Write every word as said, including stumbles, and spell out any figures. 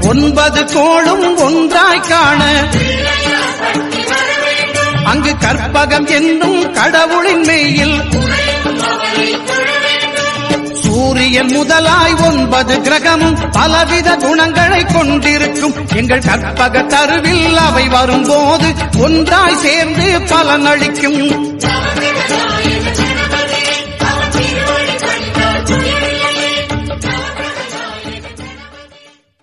ஒன்பது கோளும் ஒன்றாய் காண அங்கு கற்பகம் என்னும் கடவுளின் மெய்யில் சூரியன் முதலாய் ஒன்பது கிரகமும் பலவித குணங்களை கொண்டிருக்கும் எங்கள் கற்பக தருவில் அவை வரும்போது ஒன்றாய் சேர்ந்து பலனளிக்கும்.